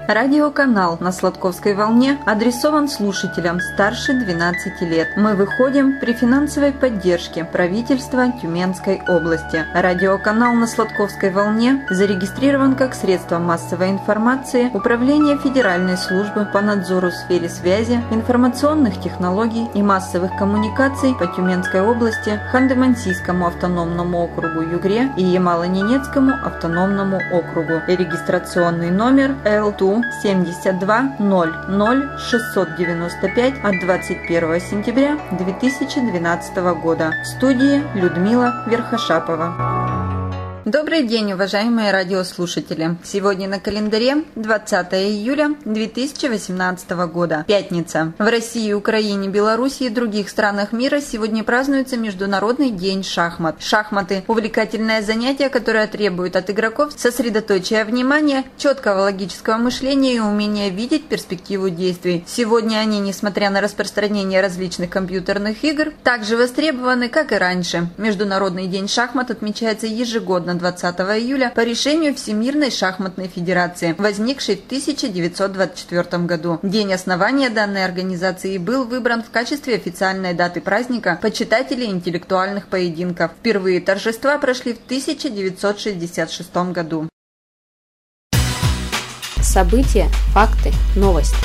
Радиоканал на Сладковской волне адресован слушателям старше 12 лет. Мы выходим при финансовой поддержке правительства Тюменской области. Радиоканал на Сладковской волне зарегистрирован как средство массовой информации Управления Федеральной службы по надзору в сфере связи, информационных технологий и массовых коммуникаций по Тюменской области, Ханты-Мансийскому автономному округу Югре и Ямало-Ненецкому автономному округу. Регистрационный номер L2 72 00 695 от 21 сентября 2012 года. В студии Людмила Верхошапова. Добрый день, уважаемые радиослушатели! Сегодня на календаре 20 июля 2018 года, пятница. В России, Украине, Беларуси и других странах мира сегодня празднуется Международный день шахмат. Шахматы – увлекательное занятие, которое требует от игроков сосредоточия внимания, четкого логического мышления и умения видеть перспективу действий. Сегодня они, несмотря на распространение различных компьютерных игр, также востребованы, как и раньше. Международный день шахмат отмечается ежегодно 20 июля по решению Всемирной шахматной федерации, возникшей в 1924 году. День основания данной организации был выбран в качестве официальной даты праздника почитателей интеллектуальных поединков. Впервые торжества прошли в 1966 году. События, факты, новости.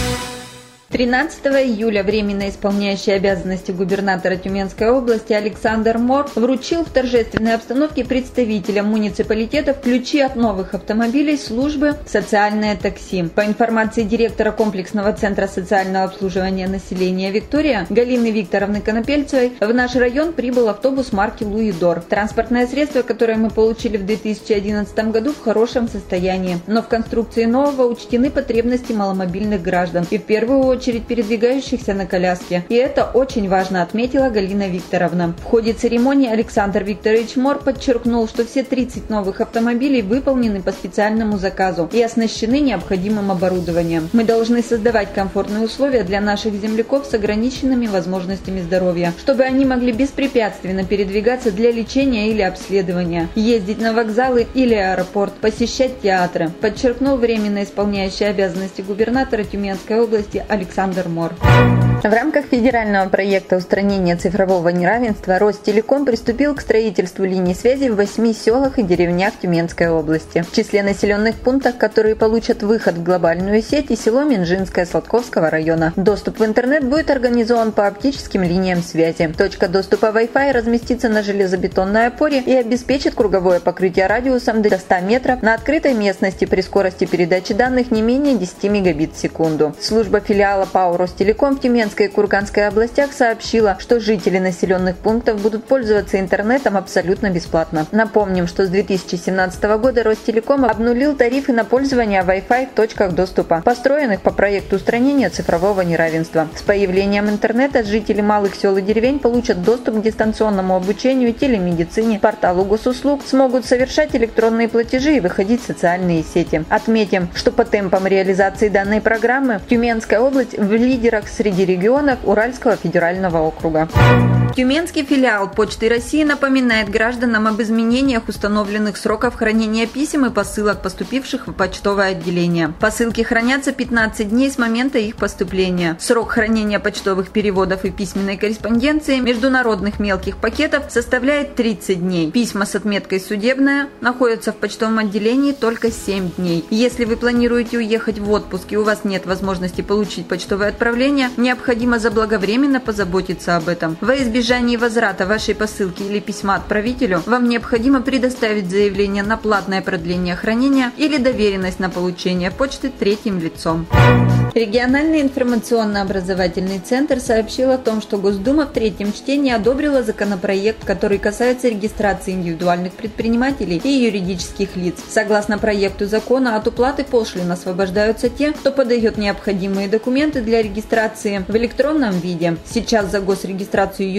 13 июля временно исполняющий обязанности губернатора Тюменской области Александр Мор вручил в торжественной обстановке представителям муниципалитетов ключи от новых автомобилей службы «Социальное такси». По информации директора комплексного центра социального обслуживания населения «Виктория» Галины Викторовны Конопельцевой в наш район прибыл автобус марки «Луидор». Транспортное средство, которое мы получили в 2011 году, в хорошем состоянии, но в конструкции нового учтены потребности маломобильных граждан и в первую очередь передвигающихся на коляске. И это очень важно, отметила Галина Викторовна. В ходе церемонии Александр Викторович Мор подчеркнул, что все 30 новых автомобилей выполнены по специальному заказу и оснащены необходимым оборудованием. Мы должны создавать комфортные условия для наших земляков с ограниченными возможностями здоровья, чтобы они могли беспрепятственно передвигаться для лечения или обследования, ездить на вокзалы или аэропорт, посещать театры, подчеркнул временно исполняющий обязанности губернатора Тюменской области Александр Мор. В рамках федерального проекта устранения цифрового неравенства Ростелеком приступил к строительству линий связи в 8 селах и деревнях Тюменской области. В числе населенных пунктов, которые получат выход в глобальную сеть, и село Минжинское Сладковского района. Доступ в интернет будет организован по оптическим линиям связи. Точка доступа Wi-Fi разместится на железобетонной опоре и обеспечит круговое покрытие радиусом до 100 метров на открытой местности при скорости передачи данных не менее 10 мегабит в секунду. Служба филиала ПАО Ростелеком в Тюменской и Курганской областях сообщила, что жители населенных пунктов будут пользоваться интернетом абсолютно бесплатно. Напомним, что с 2017 года Ростелеком обнулил тарифы на пользование Wi-Fi в точках доступа, построенных по проекту устранения цифрового неравенства. С появлением интернета жители малых сел и деревень получат доступ к дистанционному обучению, телемедицине, порталу госуслуг, смогут совершать электронные платежи и выходить в социальные сети. Отметим, что по темпам реализации данной программы Тюменская область в лидерах среди регионов Уральского федерального округа. Тюменский филиал Почты России напоминает гражданам об изменениях установленных сроков хранения писем и посылок, поступивших в почтовое отделение. Посылки хранятся 15 дней с момента их поступления. Срок хранения почтовых переводов и письменной корреспонденции международных мелких пакетов составляет 30 дней. Письма с отметкой «Судебная» находятся в почтовом отделении только 7 дней. Если вы планируете уехать в отпуск и у вас нет возможности получить почтовое отправление, необходимо заблаговременно позаботиться об этом. Во избежание возврата вашей посылки или письма отправителю, вам необходимо предоставить заявление на платное продление хранения или доверенность на получение почты третьим лицом. Региональный информационно-образовательный центр сообщил о том, что Госдума в третьем чтении одобрила законопроект, который касается регистрации индивидуальных предпринимателей и юридических лиц. Согласно проекту закона, от уплаты пошлин освобождаются те, кто подает необходимые документы для регистрации в электронном виде. Сейчас за госрегистрацию юридических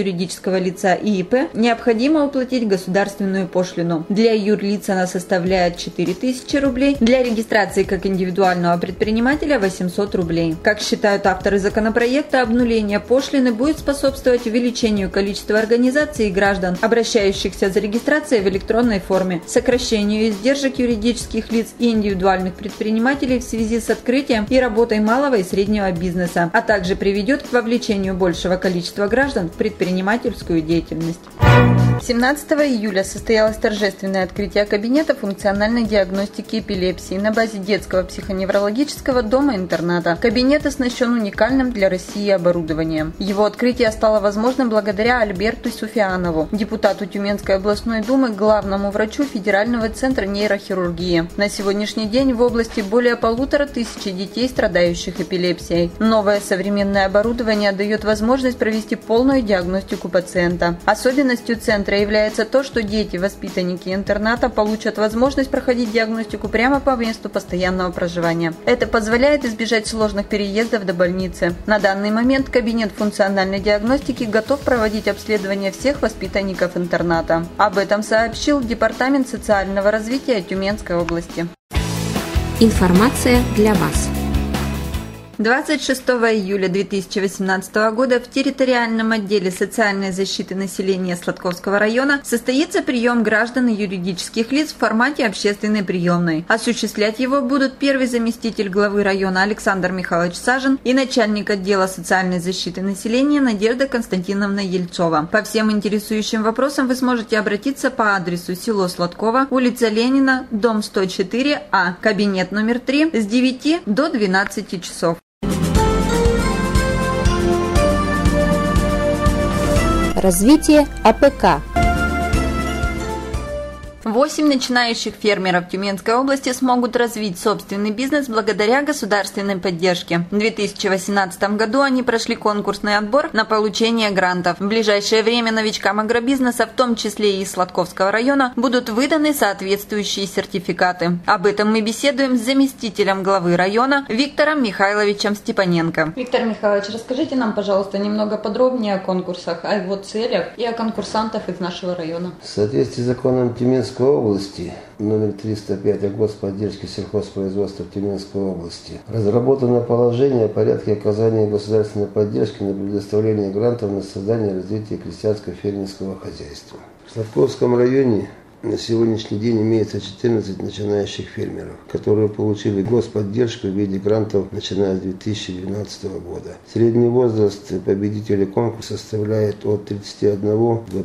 юридического лица и ИП необходимо уплатить государственную пошлину. Для юрлиц она составляет 4000 рублей, для регистрации как индивидуального предпринимателя 800 рублей. Как считают авторы законопроекта, обнуление пошлины будет способствовать увеличению количества организаций и граждан, обращающихся за регистрацией в электронной форме, сокращению издержек юридических лиц и индивидуальных предпринимателей в связи с открытием и работой малого и среднего бизнеса, а также приведет к вовлечению большего количества граждан в предпринимательскую деятельность. 17 июля состоялось торжественное открытие кабинета функциональной диагностики эпилепсии на базе детского психоневрологического дома-интерната. Кабинет оснащен уникальным для России оборудованием. Его открытие стало возможным благодаря Альберту Суфианову, депутату Тюменской областной думы, главному врачу Федерального центра нейрохирургии. На сегодняшний день в области более 1500 детей, страдающих эпилепсией. Новое современное оборудование дает возможность провести полную диагностику пациента. Особенностью центра является то, что дети, воспитанники интерната, получат возможность проходить диагностику прямо по месту постоянного проживания. Это позволяет избежать сложных переездов до больницы. На данный момент кабинет функциональной диагностики готов проводить обследование всех воспитанников интерната. Об этом сообщил Департамент социального развития Тюменской области. Информация для вас. 26 июля 2018 года в территориальном отделе социальной защиты населения Сладковского района состоится прием граждан и юридических лиц в формате общественной приемной. Осуществлять его будут первый заместитель главы района Александр Михайлович Сажин и начальник отдела социальной защиты населения Надежда Константиновна Ельцова. По всем интересующим вопросам вы сможете обратиться по адресу село Сладково, улица Ленина, дом 104А, кабинет номер 3 с 9 до 12 часов. Развитие АПК. 8 начинающих фермеров Тюменской области смогут развить собственный бизнес благодаря государственной поддержке. В 2018 году они прошли конкурсный отбор на получение грантов. В ближайшее время новичкам агробизнеса, в том числе и из Сладковского района, будут выданы соответствующие сертификаты. Об этом мы беседуем с заместителем главы района Виктором Михайловичем Степаненко. Виктор Михайлович, расскажите нам, пожалуйста, немного подробнее о конкурсах, о его целях и о конкурсантах из нашего района. В соответствии с законом Тюменской области номер 305 о господдержке сельхозпроизводства в Тюменской области разработано положение о порядке оказания государственной поддержки на предоставление грантов на создание и развитие крестьянско-фермерского хозяйства. В Сладковском районе на сегодняшний день имеется 14 начинающих фермеров, которые получили господдержку в виде грантов, начиная с 2012 года. Средний возраст победителей конкурса составляет от 31 до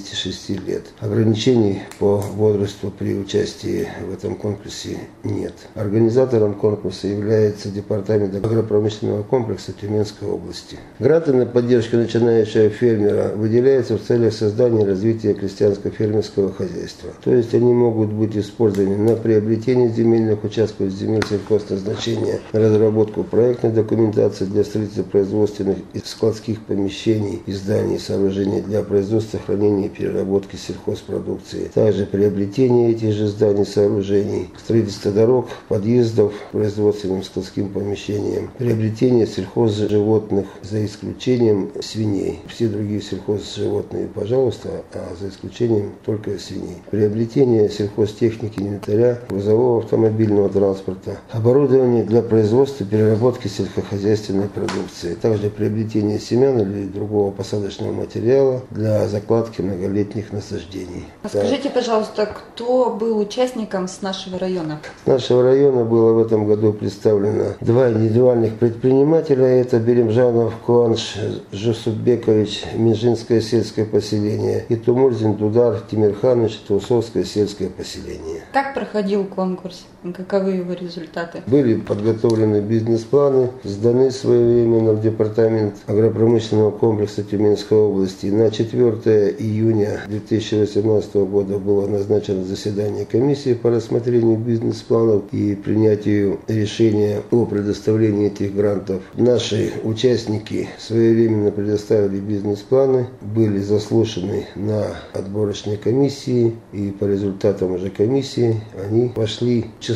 56 лет. Ограничений по возрасту при участии в этом конкурсе нет. Организатором конкурса является Департамент агропромышленного комплекса Тюменской области. Гранты на поддержку начинающего фермера выделяются в целях создания и развития крестьянско-фермерского хозяйства. То есть они могут быть использованы на приобретение земельных участков земель сельхозназначения, на разработку проектной документации для строительства производственных и складских помещений и зданий, сооружений для производства, хранения и переработки сельхозпродукции. Также приобретение этих же зданий, сооружений, строительство дорог, подъездов к производственным складским помещениям, приобретение сельхозживотных за исключением свиней. Все другие сельхозживотные, пожалуйста, а за исключением только свиней. Приобретение сельхозтехники, инвентаря, грузового автомобильного транспорта, оборудование для производства и переработки сельскохозяйственной продукции, также приобретение семян или другого посадочного материала для закладки многолетних насаждений. Скажите, пожалуйста, кто был участником с нашего района? С нашего района было в этом году представлено 2 индивидуальных предпринимателя. Это Беремжанов Куанш Жусупбекович, Минжинское сельское поселение, и Тумурзин Дудар Тимирханович, Усовское сельское поселение. Как проходил конкурс? Каковы его результаты? Были подготовлены бизнес-планы, сданы своевременно в Департамент агропромышленного комплекса Тюменской области. На 4 июня 2018 года было назначено заседание комиссии по рассмотрению бизнес-планов и принятию решения о предоставлении этих грантов. Наши участники своевременно предоставили бизнес-планы, были заслушаны на отборочной комиссии, и по результатам уже комиссии они вошли в число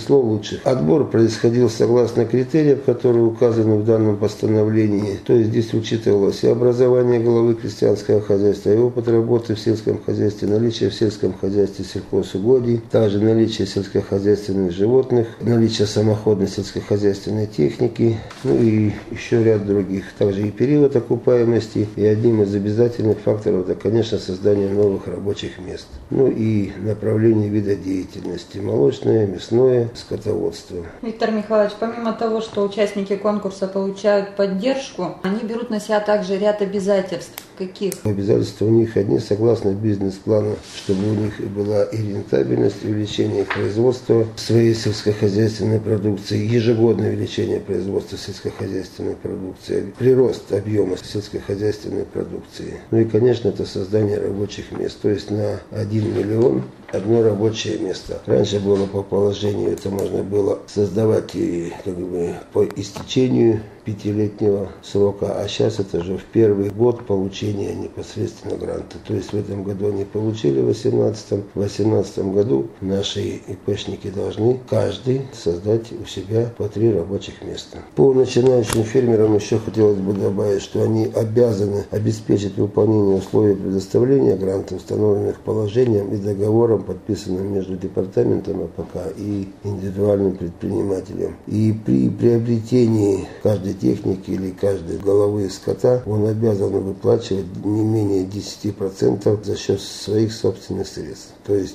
число лучших. Отбор происходил согласно критериям, которые указаны в данном постановлении. То есть здесь учитывалось и образование главы крестьянского хозяйства, и опыт работы в сельском хозяйстве, наличие в сельском хозяйстве сельхозугодий, также наличие сельскохозяйственных животных, наличие самоходной сельскохозяйственной техники, ну и еще ряд других. Также и период окупаемости, и одним из обязательных факторов это, конечно, создание новых рабочих мест. Ну и направление вида деятельности: молочное, мясное, скотоводство. Виктор Михайлович, помимо того, что участники конкурса получают поддержку, они берут на себя также ряд обязательств. Каких? Обязательства у них одни, согласно бизнес-плану, чтобы у них была и рентабельность, и увеличение производства своей сельскохозяйственной продукции, ежегодное увеличение производства сельскохозяйственной продукции, прирост объема сельскохозяйственной продукции. Ну и, конечно, это создание рабочих мест, то есть на 1 миллион одно рабочее место. Раньше было по положению, это можно было создавать и по истечению 5-летнего срока, а сейчас это же в первый год получения непосредственно гранта. То есть в этом году они получили, в 2018 году наши ИПшники должны каждый создать у себя по 3 рабочих места. По начинающим фермерам еще хотелось бы добавить, что они обязаны обеспечить выполнение условий предоставления гранта, установленных положением и договором, подписанным между департаментом АПК и индивидуальным предпринимателем. И при приобретении каждой техники или каждой головы скота он обязан выплачивать не менее 10% за счет своих собственных средств. То есть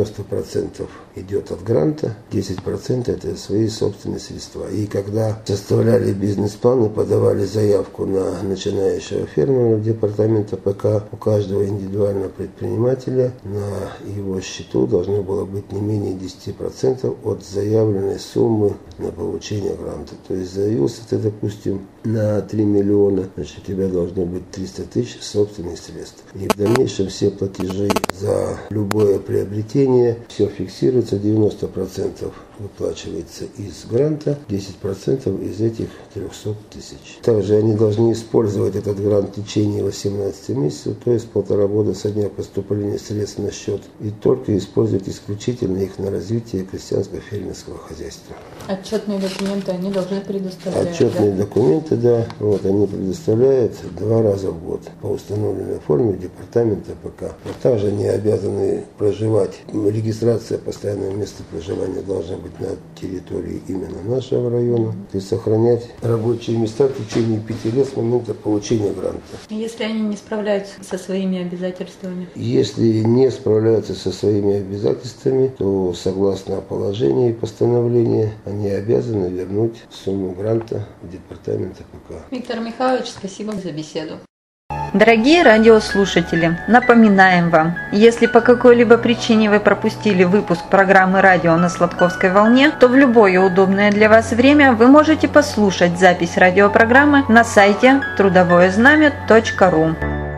90% идет от гранта, 10% это свои собственные средства. И когда составляли бизнес-план и подавали заявку на начинающего фермера в департамент АПК, у каждого индивидуального предпринимателя на его счету должно было быть не менее 10% от заявленной суммы на получение гранта. То есть заявился ты, допустим, на 3 миллиона, значит у тебя должно быть 300 тысяч собственных средств. И в дальнейшем все платежи за любое приобретение, все фиксируется, 90% выплачивается из гранта, 10% из этих 300 тысяч. Также они должны использовать этот грант в течение 18 месяцев, то есть 1,5 года со дня поступления средств на счет, и только использовать исключительно их на развитие крестьянского фермерского хозяйства. Отчетные документы они должны предоставлять. Отчетные документы, да, они предоставляют 2 раза в год по установленной форме в департамент АПК. А также они обязаны проживать. Регистрация постоянного места проживания должна быть на территории именно нашего района, и сохранять рабочие места в течение 5 лет с момента получения гранта. Если они не справляются со своими обязательствами? Если не справляются со своими обязательствами, то согласно положению и постановлению они обязаны вернуть сумму гранта в департамент АПК. Виктор Михайлович, спасибо за беседу. Дорогие радиослушатели, напоминаем вам, если по какой-либо причине вы пропустили выпуск программы «Радио на Сладковской волне», то в любое удобное для вас время вы можете послушать запись радиопрограммы на сайте трудовоезнамя.ру.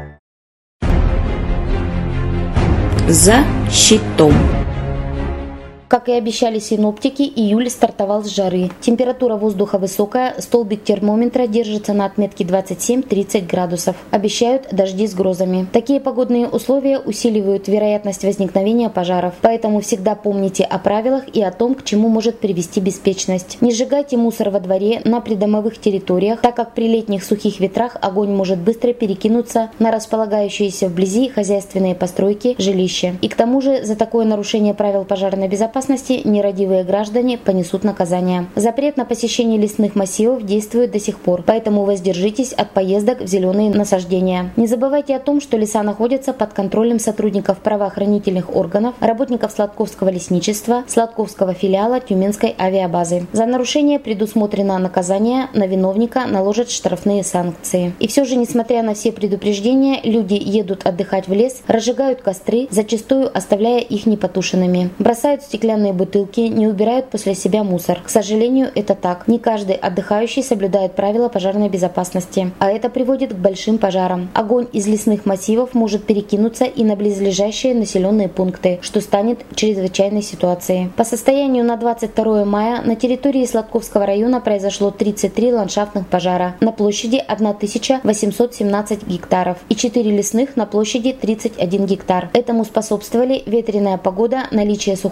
За щитом. Как и обещали синоптики, июль стартовал с жары. Температура воздуха высокая, столбик термометра держится на отметке 27-30 градусов. Обещают дожди с грозами. Такие погодные условия усиливают вероятность возникновения пожаров. Поэтому всегда помните о правилах и о том, к чему может привести беспечность. Не сжигайте мусор во дворе, на придомовых территориях, так как при летних сухих ветрах огонь может быстро перекинуться на располагающиеся вблизи хозяйственные постройки, жилища. И к тому же за такое нарушение правил пожарной безопасности нерадивые граждане понесут наказание. Запрет на посещение лесных массивов действует до сих пор, поэтому воздержитесь от поездок в зеленые насаждения. Не забывайте о том, что леса находятся под контролем сотрудников правоохранительных органов, работников Сладковского лесничества, Сладковского филиала Тюменской авиабазы. За нарушение предусмотрено наказание, на виновника наложат штрафные санкции. И все же, несмотря на все предупреждения, люди едут отдыхать в лес, разжигают костры, зачастую оставляя их непотушенными. Бросают стеклянные бутылки, не убирают после себя мусор. К сожалению, это так. Не каждый отдыхающий соблюдает правила пожарной безопасности, а это приводит к большим пожарам. Огонь из лесных массивов может перекинуться и на близлежащие населенные пункты, что станет чрезвычайной ситуацией. По состоянию на 22 мая на территории Сладковского района произошло 33 ландшафтных пожара на площади 1817 гектаров и 4 лесных на площади 31 гектар. Этому способствовали ветреная погода, наличие сухой травы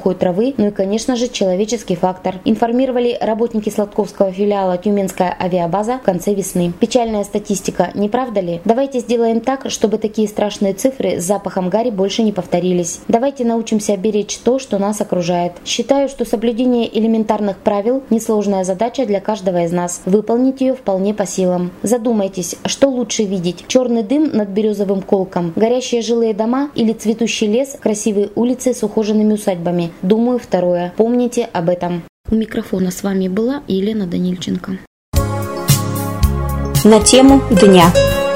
жары, ну и, конечно же, человеческий фактор. Информировали работники Сладковского филиала «Тюменская авиабаза» в конце весны. Печальная статистика, не правда ли? Давайте сделаем так, чтобы такие страшные цифры с запахом гари больше не повторились. Давайте научимся беречь то, что нас окружает. Считаю, что соблюдение элементарных правил – несложная задача для каждого из нас. Выполнить ее вполне по силам. Задумайтесь, что лучше видеть? Черный дым над Березовым колком, горящие жилые дома или цветущий лес, красивые улицы с ухоженными усадьбами? Думаю, второе. Помните об этом. У микрофона с вами была Елена Данильченко. На тему дня.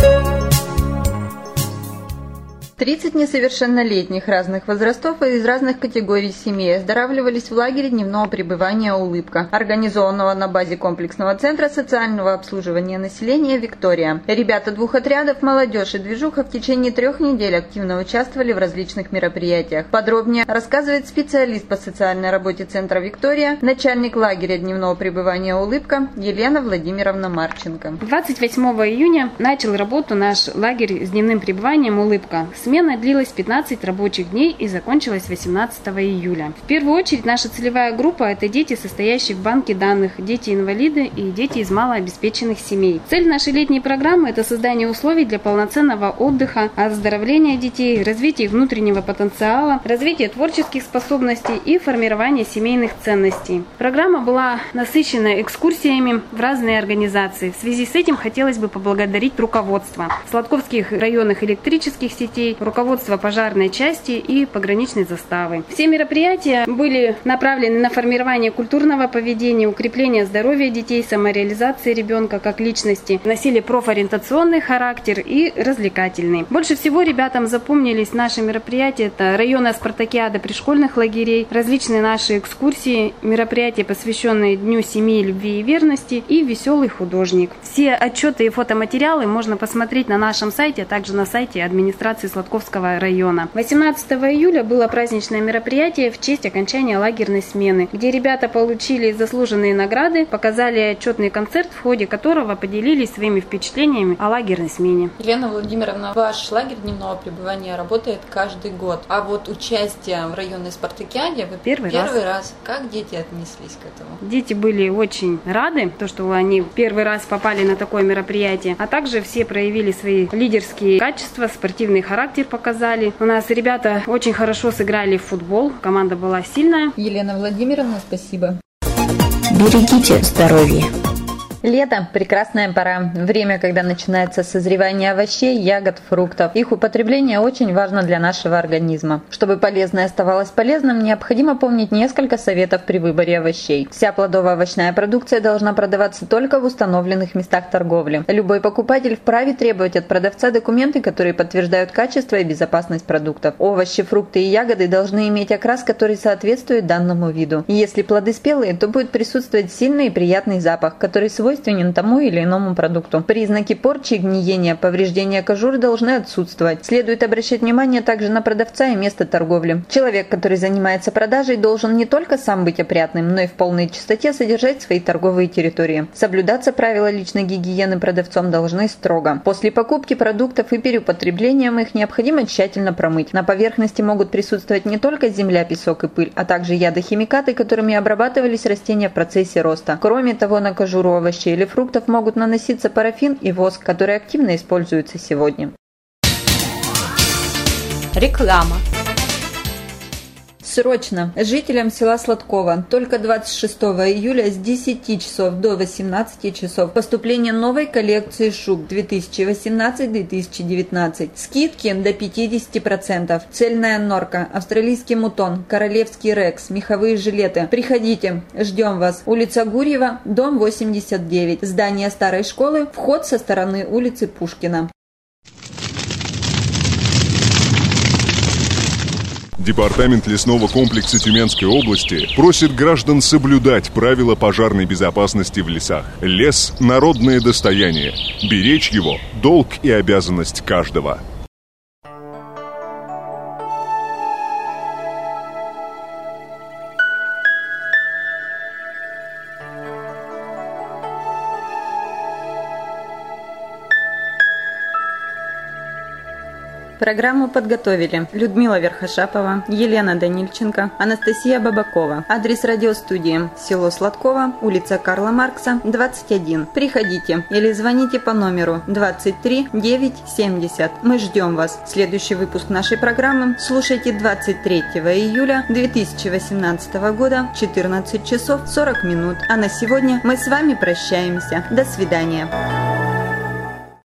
30 несовершеннолетних разных возрастов и из разных категорий семей оздоравливались в лагере дневного пребывания «Улыбка», организованного на базе комплексного центра социального обслуживания населения «Виктория». Ребята двух отрядов, молодежь и движуха в течение 3 недель активно участвовали в различных мероприятиях. Подробнее рассказывает специалист по социальной работе центра «Виктория», начальник лагеря дневного пребывания «Улыбка» Елена Владимировна Марченко. 28 июня начал работу наш лагерь с дневным пребыванием «Улыбка». Смена длилась 15 рабочих дней и закончилась 18 июля. В первую очередь наша целевая группа – это дети, состоящие в банке данных, дети-инвалиды и дети из малообеспеченных семей. Цель нашей летней программы – это создание условий для полноценного отдыха, оздоровления детей, развития их внутреннего потенциала, развития творческих способностей и формирования семейных ценностей. Программа была насыщена экскурсиями в разные организации. В связи с этим хотелось бы поблагодарить руководство Сладковских районных электрических сетей, руководство пожарной части и пограничной заставы. Все мероприятия были направлены на формирование культурного поведения, укрепление здоровья детей, самореализации ребенка как личности, носили профориентационный характер и развлекательный. Больше всего ребятам запомнились наши мероприятия. Это районная спартакиада пришкольных лагерей, различные наши экскурсии, мероприятия, посвященные Дню семьи, любви и верности, и веселый художник. Все отчеты и фотоматериалы можно посмотреть на нашем сайте, а также на сайте администрации Сладковского района. 18 июля было праздничное мероприятие в честь окончания лагерной смены, где ребята получили заслуженные награды, показали отчетный концерт, в ходе которого поделились своими впечатлениями о лагерной смене. Елена Владимировна, ваш лагерь дневного пребывания работает каждый год, а вот участие в районной спартакиаде вы первый раз. Как дети отнеслись к этому? Дети были очень рады, что они первый раз попали на такое мероприятие, а также все проявили свои лидерские качества, спортивный характер показали. У нас ребята очень хорошо сыграли в футбол, команда была сильная. Елена Владимировна, спасибо. Берегите здоровье. Лето – прекрасная пора. Время, когда начинается созревание овощей, ягод, фруктов. Их употребление очень важно для нашего организма. Чтобы полезное оставалось полезным, необходимо помнить несколько советов при выборе овощей. Вся плодово-овощная продукция должна продаваться только в установленных местах торговли. Любой покупатель вправе требовать от продавца документы, которые подтверждают качество и безопасность продуктов. Овощи, фрукты и ягоды должны иметь окрас, который соответствует данному виду. И если плоды спелые, то будет присутствовать сильный и приятный запах, который свойственен тому или иному продукту. Признаки порчи, гниения, повреждения кожуры должны отсутствовать. Следует обращать внимание также на продавца и место торговли. Человек, который занимается продажей, должен не только сам быть опрятным, но и в полной чистоте содержать свои торговые территории. Соблюдаться правила личной гигиены продавцом должны строго. После покупки продуктов и переупотреблением их необходимо тщательно промыть. На поверхности могут присутствовать не только земля, песок и пыль, а также ядохимикаты, которыми обрабатывались растения в процессе роста. Кроме того, на кожуру овощей или фруктов могут наноситься парафин и воск, которые активно используются сегодня. Реклама. Срочно! Жителям села Сладково только 26 июля с 10 часов до 18 часов поступление новой коллекции шуб 2018-2019. Скидки до 50%. Цельная норка, австралийский мутон, королевский рекс, меховые жилеты. Приходите, ждем вас. Улица Гурьева, дом 89. Здание старой школы, вход со стороны улицы Пушкина. Департамент лесного комплекса Тюменской области просит граждан соблюдать правила пожарной безопасности в лесах. Лес – народное достояние. Беречь его – долг и обязанность каждого. Программу подготовили Людмила Верхошапова, Елена Данильченко, Анастасия Бабакова. Адрес радиостудии: село Сладково, улица Карла Маркса, 21. Приходите или звоните по номеру 23 970. Мы ждем вас. Следующий выпуск нашей программы слушайте 23 июля 2018 года, 14 часов 40 минут. А на сегодня мы с вами прощаемся. До свидания.